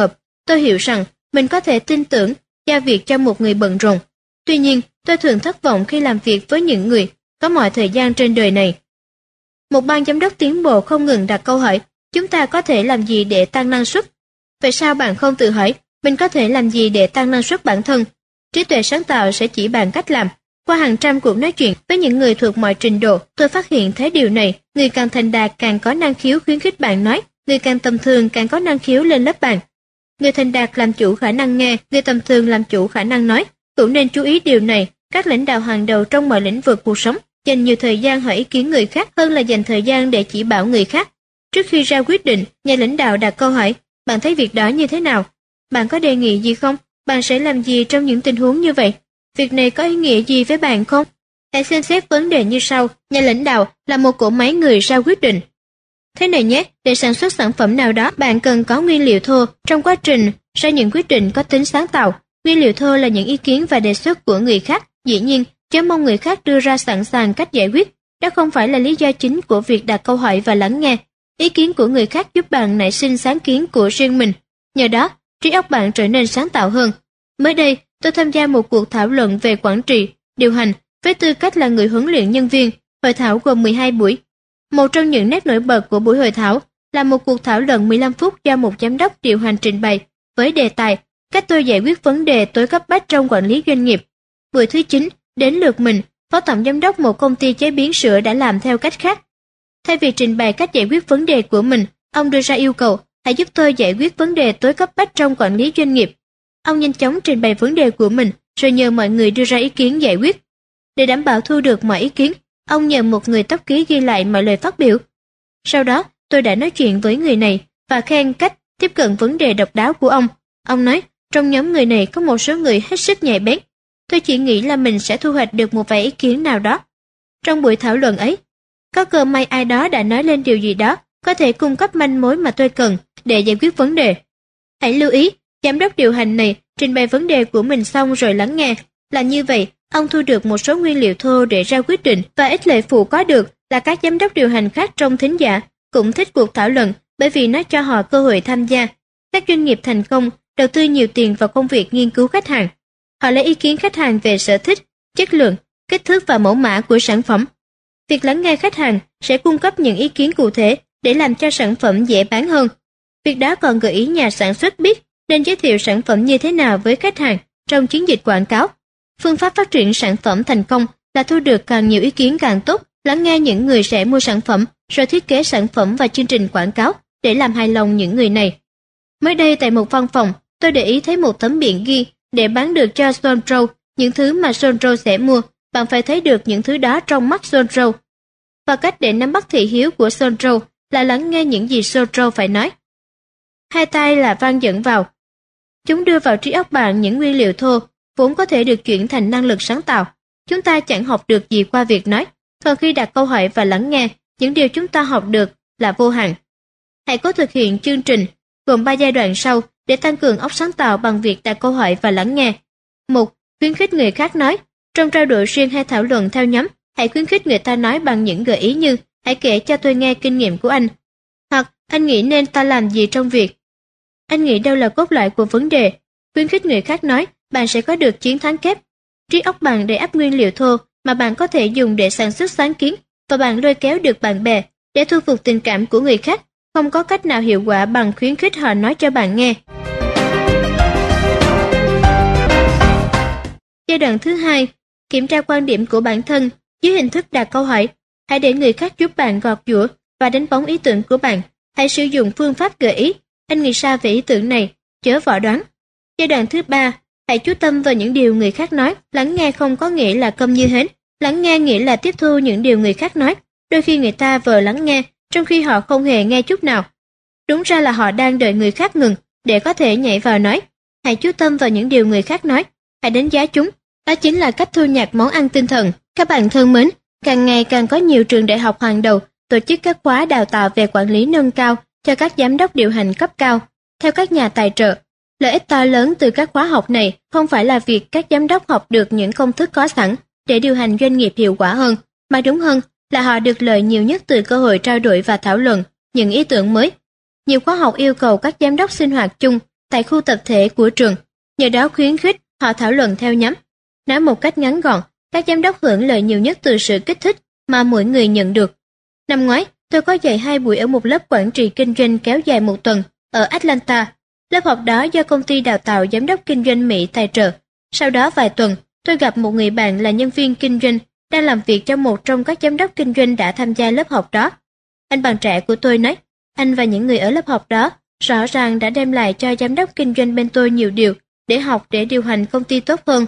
Tôi hiểu rằng mình có thể tin tưởng giao việc cho một người bận rộn. Tuy nhiên, tôi thường thất vọng khi làm việc với những người có mọi thời gian trên đời này. Một ban giám đốc tiến bộ không ngừng đặt câu hỏi, chúng ta có thể làm gì để tăng năng suất? Vậy sao bạn không tự hỏi, mình có thể làm gì để tăng năng suất bản thân? Trí tuệ sáng tạo sẽ chỉ bạn cách làm. Qua hàng trăm cuộc nói chuyện với những người thuộc mọi trình độ, tôi phát hiện thấy điều này, người càng thành đạt càng có năng khiếu khuyến khích bạn nói, người càng tầm thường càng có năng khiếu lên lớp bạn. Người thành đạt làm chủ khả năng nghe, người tầm thường làm chủ khả năng nói. Cũng nên chú ý điều này, các lãnh đạo hàng đầu trong mọi lĩnh vực cuộc sống dành nhiều thời gian hỏi ý kiến người khác hơn là dành thời gian để chỉ bảo người khác. Trước khi ra quyết định, nhà lãnh đạo đặt câu hỏi, bạn thấy việc đó như thế nào? Bạn có đề nghị gì không? Bạn sẽ làm gì trong những tình huống như vậy? Việc này có ý nghĩa gì với bạn không? Hãy xem xét vấn đề như sau, nhà lãnh đạo là một cỗ máy người ra quyết định. Thế này nhé, để sản xuất sản phẩm nào đó, bạn cần có nguyên liệu thô. Trong quá trình ra những quyết định có tính sáng tạo, nguyên liệu thô là những ý kiến và đề xuất của người khác. Dĩ nhiên, chớ mong người khác đưa ra sẵn sàng cách giải quyết. Đó không phải là lý do chính của việc đặt câu hỏi và lắng nghe. Ý kiến của người khác giúp bạn nảy sinh sáng kiến của riêng mình. Nhờ đó, trí óc bạn trở nên sáng tạo hơn. Mới đây, tôi tham gia một cuộc thảo luận về quản trị, điều hành với tư cách là người huấn luyện nhân viên. Hội thảo gồm mười hai buổi. Một trong những nét nổi bật của buổi hội thảo là một cuộc thảo luận mười lăm phút do một giám đốc điều hành trình bày với đề tài cách tôi giải quyết vấn đề tối cấp bách trong quản lý doanh nghiệp. Buổi thứ chín, đến lượt mình, phó tổng giám đốc một công ty chế biến sữa đã làm theo cách khác. Thay vì trình bày cách giải quyết vấn đề của mình, ông đưa ra yêu cầu, hãy giúp tôi giải quyết vấn đề tối cấp bách trong quản lý doanh nghiệp. Ông nhanh chóng trình bày vấn đề của mình, rồi nhờ mọi người đưa ra ý kiến giải quyết. Để đảm bảo thu được mọi ý kiến, ông nhờ một người tốc ký ghi lại mọi lời phát biểu. Sau đó, tôi đã nói chuyện với người này và khen cách tiếp cận vấn đề độc đáo của ông. Ông nói, trong nhóm người này có một số người hết sức nhạy bén. Tôi chỉ nghĩ là mình sẽ thu hoạch được một vài ý kiến nào đó. Trong buổi thảo luận ấy, có cơ may ai đó đã nói lên điều gì đó có thể cung cấp manh mối mà tôi cần để giải quyết vấn đề. Hãy lưu ý, giám đốc điều hành này trình bày vấn đề của mình xong rồi lắng nghe. Là như vậy, ông thu được một số nguyên liệu thô để ra quyết định, và ích lợi phụ có được là các giám đốc điều hành khác trong thính giả cũng thích cuộc thảo luận bởi vì nó cho họ cơ hội tham gia. Các doanh nghiệp thành công đầu tư nhiều tiền vào công việc nghiên cứu khách hàng. Họ lấy ý kiến khách hàng về sở thích, chất lượng, kích thước và mẫu mã của sản phẩm. Việc lắng nghe khách hàng sẽ cung cấp những ý kiến cụ thể để làm cho sản phẩm dễ bán hơn. Việc đó còn gợi ý nhà sản xuất biết nên giới thiệu sản phẩm như thế nào với khách hàng trong chiến dịch quảng cáo. Phương pháp phát triển sản phẩm thành công là thu được càng nhiều ý kiến càng tốt, lắng nghe những người sẽ mua sản phẩm, rồi thiết kế sản phẩm và chương trình quảng cáo để làm hài lòng những người này. Mới đây tại một văn phòng, tôi để ý thấy một tấm biển ghi để bán được cho Sondro những thứ mà Sondro sẽ mua. Bạn phải thấy được những thứ đó trong mắt Sondro. Và cách để nắm bắt thị hiếu của Sondro là lắng nghe những gì Sondro phải nói. Hai tay là van dẫn vào. Chúng đưa vào trí óc bạn những nguyên liệu thô, vốn có thể được chuyển thành năng lực sáng tạo. Chúng ta chẳng học được gì qua việc nói, còn khi đặt câu hỏi và lắng nghe, những điều chúng ta học được là vô hạn. Hãy cố thực hiện chương trình gồm ba giai đoạn sau để tăng cường óc sáng tạo bằng việc đặt câu hỏi và lắng nghe. Một. Khuyến khích người khác nói. Trong trao đổi riêng hay thảo luận theo nhóm, hãy khuyến khích người ta nói bằng những gợi ý như hãy kể cho tôi nghe kinh nghiệm của anh, hoặc anh nghĩ nên ta làm gì trong việc. Anh nghĩ đâu là cốt lõi của vấn đề. Khuyến khích người khác nói, bạn sẽ có được chiến thắng kép. Trí óc bạn đầy ắp nguyên liệu thô mà bạn có thể dùng để sản xuất sáng kiến, và bạn lôi kéo được bạn bè để thu phục tình cảm của người khác. Không có cách nào hiệu quả bằng khuyến khích họ nói cho bạn nghe. Giai đoạn thứ hai, kiểm tra quan điểm của bản thân dưới hình thức đặt câu hỏi. Hãy để người khác giúp bạn gọt giũa và đánh bóng ý tưởng của bạn. Hãy sử dụng phương pháp gợi ý. Anh nghĩ sao về ý tưởng này? Chớ võ đoán. Giai đoạn thứ ba, hãy chú tâm vào những điều người khác nói. Lắng nghe không có nghĩa là câm như hến. Lắng nghe nghĩa là tiếp thu những điều người khác nói. Đôi khi người ta vờ lắng nghe, trong khi họ không hề nghe chút nào. Đúng ra là họ đang đợi người khác ngừng để có thể nhảy vào nói. Hãy chú tâm vào những điều người khác nói. Hãy đánh giá chúng. Đó chính là cách thu nhặt món ăn tinh thần. Các bạn thân mến, càng ngày càng có nhiều trường đại học hàng đầu tổ chức các khóa đào tạo về quản lý nâng cao cho các giám đốc điều hành cấp cao. Theo các nhà tài trợ, lợi ích to lớn từ các khóa học này không phải là việc các giám đốc học được những công thức có sẵn để điều hành doanh nghiệp hiệu quả hơn, mà đúng hơn là họ được lợi nhiều nhất từ cơ hội trao đổi và thảo luận những ý tưởng mới. Nhiều khóa học yêu cầu các giám đốc sinh hoạt chung tại khu tập thể của trường, nhờ đó khuyến khích họ thảo luận theo nhóm. Nói một cách ngắn gọn, các giám đốc hưởng lợi nhiều nhất từ sự kích thích mà mỗi người nhận được. Năm ngoái, tôi có dạy hai buổi ở một lớp quản trị kinh doanh kéo dài một tuần ở Atlanta. Lớp học đó do công ty đào tạo giám đốc kinh doanh Mỹ tài trợ. Sau đó vài tuần, tôi gặp một người bạn là nhân viên kinh doanh đang làm việc cho một trong các giám đốc kinh doanh đã tham gia lớp học đó. Anh bạn trẻ của tôi nói, anh và những người ở lớp học đó rõ ràng đã đem lại cho giám đốc kinh doanh bên tôi nhiều điều để học để điều hành công ty tốt hơn.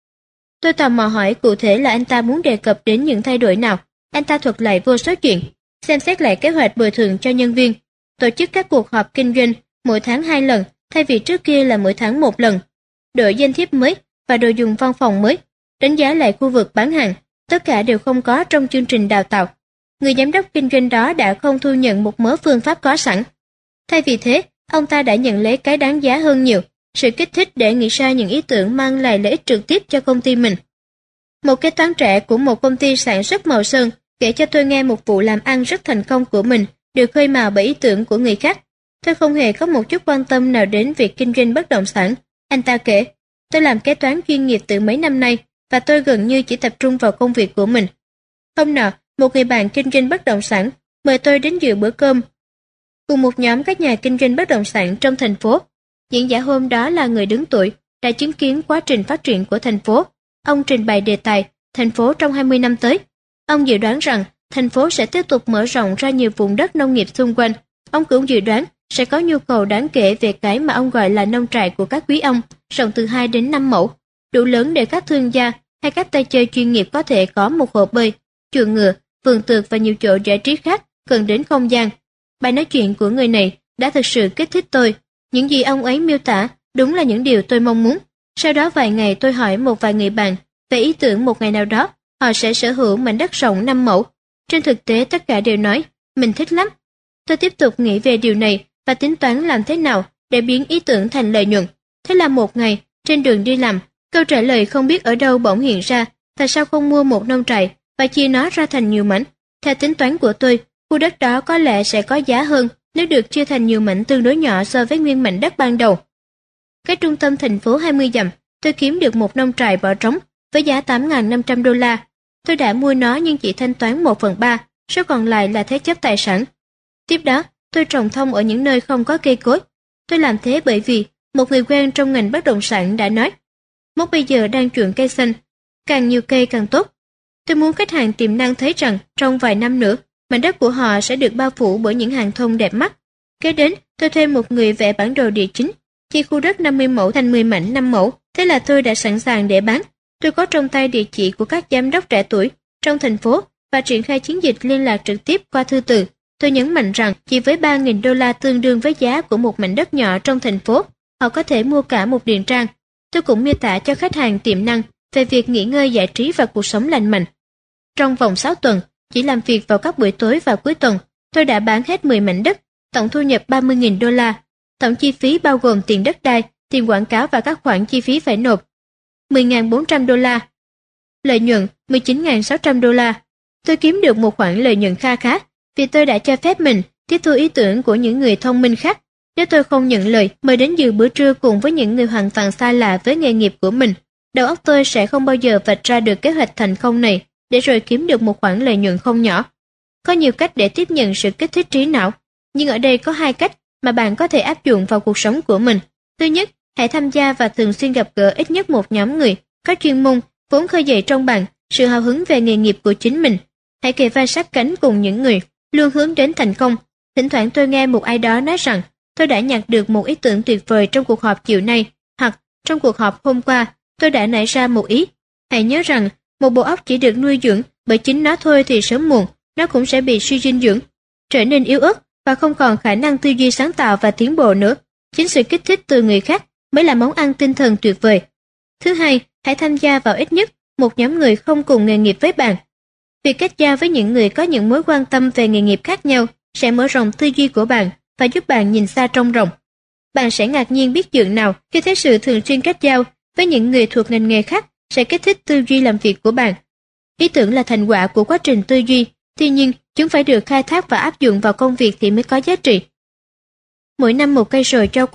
Tôi tò mò hỏi cụ thể là anh ta muốn đề cập đến những thay đổi nào. Anh ta thuật lại vô số chuyện, xem xét lại kế hoạch bồi thường cho nhân viên, tổ chức các cuộc họp kinh doanh mỗi tháng hai lần thay vì trước kia là mỗi tháng một lần, đổi danh thiếp mới và đồ dùng văn phòng mới, đánh giá lại khu vực bán hàng, tất cả đều không có trong chương trình đào tạo. Người giám đốc kinh doanh đó đã không thu nhận một mớ phương pháp có sẵn. Thay vì thế, ông ta đã nhận lấy cái đáng giá hơn nhiều, sự kích thích để nghĩ ra những ý tưởng mang lại lợi ích trực tiếp cho công ty mình. Một kế toán trẻ của một công ty sản xuất màu sơn kể cho tôi nghe một vụ làm ăn rất thành công của mình được khơi mào bởi ý tưởng của người khác. Tôi không hề có một chút quan tâm nào đến việc kinh doanh bất động sản. Anh ta kể, tôi làm kế toán chuyên nghiệp từ mấy năm nay và tôi gần như chỉ tập trung vào công việc của mình. Hôm nọ, một người bạn kinh doanh bất động sản mời tôi đến dự bữa cơm cùng một nhóm các nhà kinh doanh bất động sản trong thành phố. Diễn giả hôm đó là người đứng tuổi, đã chứng kiến quá trình phát triển của thành phố. Ông trình bày đề tài thành phố trong hai mươi năm tới. Ông dự đoán rằng thành phố sẽ tiếp tục mở rộng ra nhiều vùng đất nông nghiệp xung quanh. Ông cũng dự đoán sẽ có nhu cầu đáng kể về cái mà ông gọi là nông trại của các quý ông, rộng từ hai đến năm mẫu, đủ lớn để các thương gia hay các tay chơi chuyên nghiệp có thể có một hồ bơi, chuồng ngựa, vườn tược và nhiều chỗ giải trí khác cần đến không gian. Bài nói chuyện của người này đã thực sự kích thích tôi. Những gì ông ấy miêu tả đúng là những điều tôi mong muốn. Sau đó vài ngày tôi hỏi một vài người bạn về ý tưởng một ngày nào đó họ sẽ sở hữu mảnh đất rộng năm mẫu. Trên thực tế tất cả đều nói mình thích lắm. Tôi tiếp tục nghĩ về điều này và tính toán làm thế nào để biến ý tưởng thành lợi nhuận. Thế là một ngày, trên đường đi làm, câu trả lời không biết ở đâu bỗng hiện ra, tại sao không mua một nông trại và chia nó ra thành nhiều mảnh. Theo tính toán của tôi, khu đất đó có lẽ sẽ có giá hơn nếu được chia thành nhiều mảnh tương đối nhỏ so với nguyên mảnh đất ban đầu. Cách trung tâm thành phố hai mươi dặm, tôi kiếm được một nông trại bỏ trống với giá tám nghìn năm trăm đô la. Tôi đã mua nó nhưng chỉ thanh toán một phần ba, số còn lại là thế chấp tài sản. Tiếp đó, tôi trồng thông ở những nơi không có cây cối. Tôi làm thế bởi vì một người quen trong ngành bất động sản đã nói, mốt bây giờ đang chuộng cây xanh, càng nhiều cây càng tốt. Tôi muốn khách hàng tiềm năng thấy rằng trong vài năm nữa, mảnh đất của họ sẽ được bao phủ bởi những hàng thông đẹp mắt. Kế đến, tôi thuê một người vẽ bản đồ địa chính, chia khu đất năm mươi mẫu thành mười mảnh năm mẫu. Thế là tôi đã sẵn sàng để bán. Tôi có trong tay địa chỉ của các giám đốc trẻ tuổi trong thành phố và triển khai chiến dịch liên lạc trực tiếp qua thư từ. Tôi nhấn mạnh rằng chỉ với ba nghìn đô la tương đương với giá của một mảnh đất nhỏ trong thành phố, họ có thể mua cả một điền trang. Tôi cũng miêu tả cho khách hàng tiềm năng về việc nghỉ ngơi giải trí và cuộc sống lành mạnh. Trong vòng sáu tuần, chỉ làm việc vào các buổi tối và cuối tuần, tôi đã bán hết mười mảnh đất, tổng thu nhập ba mươi nghìn đô la. Tổng chi phí bao gồm tiền đất đai, tiền quảng cáo và các khoản chi phí phải nộp, mười nghìn bốn trăm đô la. Lợi nhuận mười chín nghìn sáu trăm đô la. Tôi kiếm được một khoản lợi nhuận kha khá vì tôi đã cho phép mình tiếp thu ý tưởng của những người thông minh khác. Nếu tôi không nhận lời mời đến dự bữa trưa cùng với những người hoàn toàn xa lạ với nghề nghiệp của mình, đầu óc tôi sẽ không bao giờ vạch ra được kế hoạch thành công này để rồi kiếm được một khoản lợi nhuận không nhỏ. Có nhiều cách để tiếp nhận sự kích thích trí não, nhưng ở đây có hai cách mà bạn có thể áp dụng vào cuộc sống của mình. Thứ nhất, hãy tham gia và thường xuyên gặp gỡ ít nhất một nhóm người có chuyên môn vốn khơi dậy trong bạn sự hào hứng về nghề nghiệp của chính mình. Hãy kề vai sát cánh cùng những người luôn hướng đến thành công. Thỉnh thoảng tôi nghe một ai đó nói rằng tôi đã nhặt được một ý tưởng tuyệt vời trong cuộc họp chiều nay, hoặc trong cuộc họp hôm qua tôi đã nảy ra một ý. Hãy nhớ rằng một bộ óc chỉ được nuôi dưỡng bởi chính nó thôi thì sớm muộn nó cũng sẽ bị suy dinh dưỡng, trở nên yếu ớt và không còn khả năng tư duy sáng tạo và tiến bộ nữa. Chính sự kích thích từ người khác mới là món ăn tinh thần tuyệt vời. Thứ hai, hãy tham gia vào ít nhất một nhóm người không cùng nghề nghiệp với bạn. Việc kết giao với những người có những mối quan tâm về nghề nghiệp khác nhau sẽ mở rộng tư duy của bạn và giúp bạn nhìn xa trông rộng. Bạn sẽ ngạc nhiên biết chừng nào khi thấy sự thường xuyên kết giao với những người thuộc ngành nghề khác sẽ kích thích tư duy làm việc của bạn. Ý tưởng là thành quả của quá trình tư duy, tuy nhiên chúng phải được khai thác và áp dụng vào công việc thì mới có giá trị. Mỗi năm một cây sồi cho quả,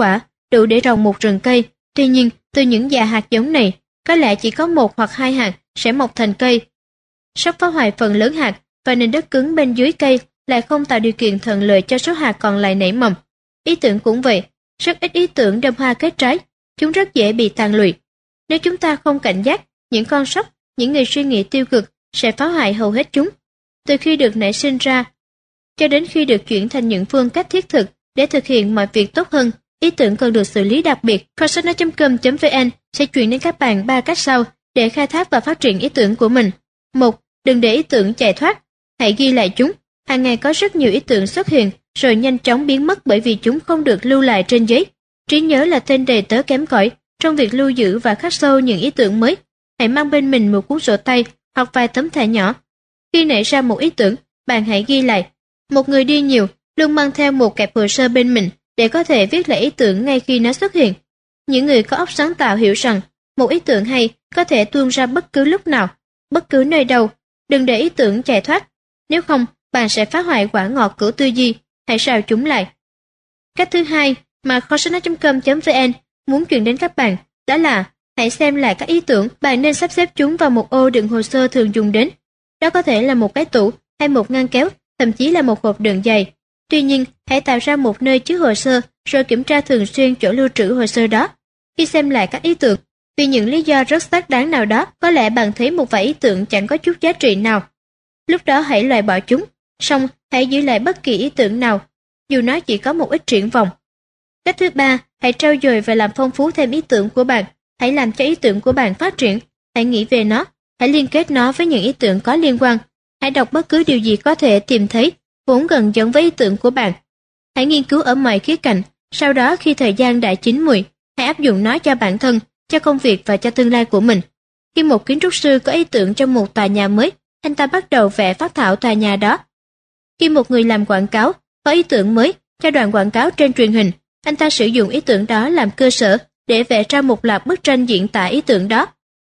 đủ để trồng một rừng cây. Tuy nhiên, từ những già hạt giống này, có lẽ chỉ có một hoặc hai hạt sẽ mọc thành cây. Sốc phá hoại phần lớn hạt và nền đất cứng bên dưới cây lại không tạo điều kiện thuận lợi cho số hạt còn lại nảy mầm. Ý tưởng cũng vậy, rất ít ý tưởng đơm hoa kết trái, chúng rất dễ bị tàn lụi. Nếu chúng ta không cảnh giác, những con sóc, những người suy nghĩ tiêu cực sẽ phá hoại hầu hết chúng. Từ khi được nảy sinh ra, cho đến khi được chuyển thành những phương cách thiết thực để thực hiện mọi việc tốt hơn, ý tưởng cần được xử lý đặc biệt. kho sách nói chấm com chấm vn sẽ chuyển đến các bạn ba cách sau để khai thác và phát triển ý tưởng của mình. Một, đừng để ý tưởng chạy thoát, hãy ghi lại chúng. Hàng ngày có rất nhiều ý tưởng xuất hiện rồi nhanh chóng biến mất bởi vì chúng không được lưu lại trên giấy. Trí nhớ là tên đầy tớ kém cỏi trong việc lưu giữ và khắc sâu những ý tưởng mới. Hãy mang bên mình một cuốn sổ tay hoặc vài tấm thẻ nhỏ. Khi nảy ra một ý tưởng, bạn hãy ghi lại. Một người đi nhiều luôn mang theo một kẹp hồ sơ bên mình để có thể viết lại ý tưởng ngay khi nó xuất hiện. Những người có óc sáng tạo hiểu rằng một ý tưởng hay có thể tuôn ra bất cứ lúc nào, bất cứ nơi đâu. Đừng để ý tưởng chạy thoát. Nếu không, bạn sẽ phá hoại quả ngọt của tư duy. Hãy rào chúng lại. Cách thứ hai mà kho sách nói chấm com chấm vn muốn truyền đến các bạn đó là hãy xem lại các ý tưởng. Bạn nên sắp xếp chúng vào một ô đựng hồ sơ thường dùng đến. Đó có thể là một cái tủ hay một ngăn kéo, thậm chí là một hộp đựng giày. Tuy nhiên, hãy tạo ra một nơi chứa hồ sơ rồi kiểm tra thường xuyên chỗ lưu trữ hồ sơ đó. Khi xem lại các ý tưởng, vì những lý do rất xác đáng nào đó, có lẽ bạn thấy một vài ý tưởng chẳng có chút giá trị nào. Lúc đó hãy loại bỏ chúng, song hãy giữ lại bất kỳ ý tưởng nào, dù nó chỉ có một ít triển vọng. Cách thứ ba, hãy trau dồi và làm phong phú thêm ý tưởng của bạn. Hãy làm cho ý tưởng của bạn phát triển. Hãy nghĩ về nó, hãy liên kết nó với những ý tưởng có liên quan. Hãy đọc bất cứ điều gì có thể tìm thấy vốn gần giống với ý tưởng của bạn. Hãy nghiên cứu ở mọi khía cạnh. Sau đó khi thời gian đã chín mùi, hãy áp dụng nó cho bản thân, cho công việc và cho tương lai của mình. Khi một kiến trúc sư có ý tưởng trong một tòa nhà mới, anh ta bắt đầu vẽ phác thảo tòa nhà đó. Khi một người làm quảng cáo có ý tưởng mới cho đoạn quảng cáo trên truyền hình, anh ta sử dụng ý tưởng đó làm cơ sở để vẽ ra một loạt bức tranh diễn tả ý tưởng đó.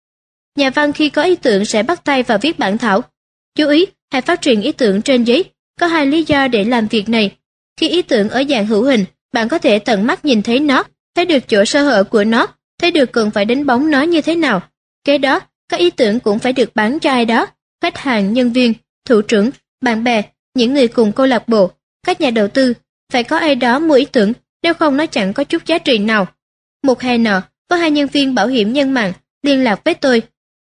Nhà văn khi có ý tưởng sẽ bắt tay vào viết bản thảo. Chú ý, hãy phát triển ý tưởng trên giấy. Có hai lý do để làm việc này. Khi ý tưởng ở dạng hữu hình, bạn có thể tận mắt nhìn thấy nó, thấy được chỗ sơ hở của nó, thấy được cần phải đánh bóng nó như thế nào. Kế đó, các ý tưởng cũng phải được bán cho ai đó, khách hàng, nhân viên, thủ trưởng, bạn bè, những người cùng câu lạc bộ, các nhà đầu tư. Phải có ai đó mua ý tưởng, nếu không nó chẳng có chút giá trị nào. Một hè nọ, có hai nhân viên bảo hiểm nhân mạng liên lạc với tôi.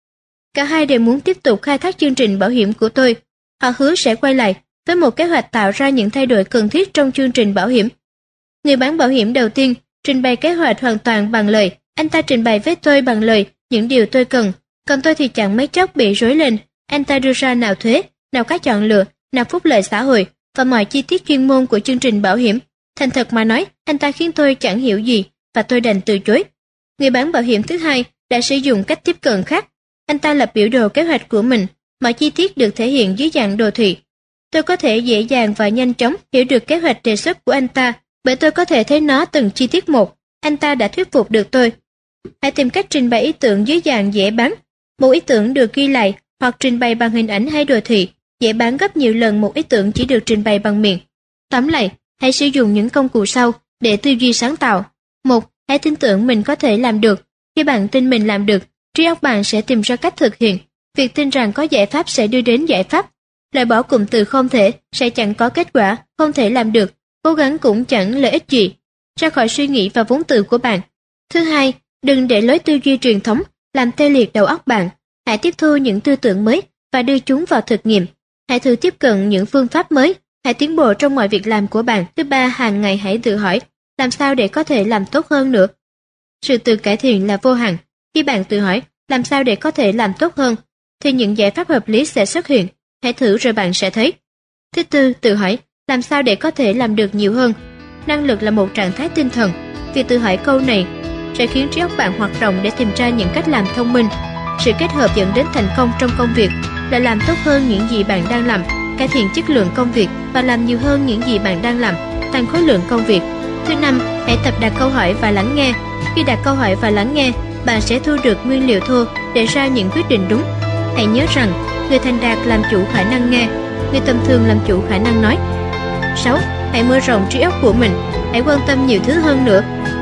Cả hai đều muốn tiếp tục khai thác chương trình bảo hiểm của tôi. Họ hứa sẽ quay lại với một kế hoạch tạo ra những thay đổi cần thiết trong chương trình bảo hiểm. Người bán bảo hiểm đầu tiên trình bày kế hoạch hoàn toàn bằng lời. Anh ta trình bày với tôi bằng lời những điều tôi cần, còn tôi thì chẳng mấy chốc bị rối lên. Anh ta đưa ra nào thuế, nào các chọn lựa, nào phúc lợi xã hội và mọi chi tiết chuyên môn của chương trình bảo hiểm. Thành thật mà nói, anh ta khiến tôi chẳng hiểu gì và tôi đành từ chối. Người bán bảo hiểm thứ hai đã sử dụng cách tiếp cận khác. Anh ta lập biểu đồ kế hoạch của mình, mọi chi tiết được thể hiện dưới dạng đồ thị. Tôi có thể dễ dàng và nhanh chóng hiểu được kế hoạch đề xuất của anh ta, bởi tôi có thể thấy nó từng chi tiết một. Anh ta đã thuyết phục được tôi. Hãy tìm cách trình bày ý tưởng dưới dạng dễ bán. Một ý tưởng được ghi lại hoặc trình bày bằng hình ảnh hay đồ thị, dễ bán gấp nhiều lần một ý tưởng chỉ được trình bày bằng miệng. Tóm lại, hãy sử dụng những công cụ sau để tư duy sáng tạo. Một, hãy tin tưởng mình có thể làm được. Khi bạn tin mình làm được, trí óc bạn sẽ tìm ra cách thực hiện. Việc tin rằng có giải pháp sẽ đưa đến giải pháp. Loại bỏ cụm từ không thể sẽ chẳng có kết quả, không thể làm được, cố gắng cũng chẳng lợi ích gì. Ra khỏi suy nghĩ và vốn từ của bạn. Thứ hai, đừng để lối tư duy truyền thống làm tê liệt đầu óc bạn. Hãy tiếp thu những tư tưởng mới và đưa chúng vào thực nghiệm. Hãy thử tiếp cận những phương pháp mới. Hãy tiến bộ trong mọi việc làm của bạn. Thứ ba, hàng ngày hãy tự hỏi làm sao để có thể làm tốt hơn nữa. Sự tự cải thiện là vô hạn. Khi bạn tự hỏi làm sao để có thể làm tốt hơn, thì những giải pháp hợp lý sẽ xuất hiện. Hãy thử rồi bạn sẽ thấy. Thứ tư, tự hỏi làm sao để có thể làm được nhiều hơn. Năng lực là một trạng thái tinh thần. Việc tự hỏi câu này sẽ khiến trí óc bạn hoạt động để tìm ra những cách làm thông minh. Sự kết hợp dẫn đến thành công trong công việc là làm tốt hơn những gì bạn đang làm, cải thiện chất lượng công việc và làm nhiều hơn những gì bạn đang làm, tăng khối lượng công việc. Thứ năm, hãy tập đặt câu hỏi và lắng nghe. Khi đặt câu hỏi và lắng nghe, bạn sẽ thu được nguyên liệu thô để ra những quyết định đúng. Hãy nhớ rằng, người thành đạt làm chủ khả năng nghe, người tầm thường làm chủ khả năng nói. Sáu, hãy mở rộng trí óc của mình. Hãy quan tâm nhiều thứ hơn nữa.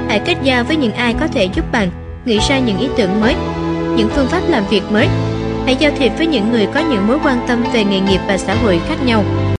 Hãy kết giao với những ai có thể giúp bạn nghĩ ra những ý tưởng mới, những phương pháp làm việc mới. Hãy giao thiệp với những người có những mối quan tâm về nghề nghiệp và xã hội khác nhau.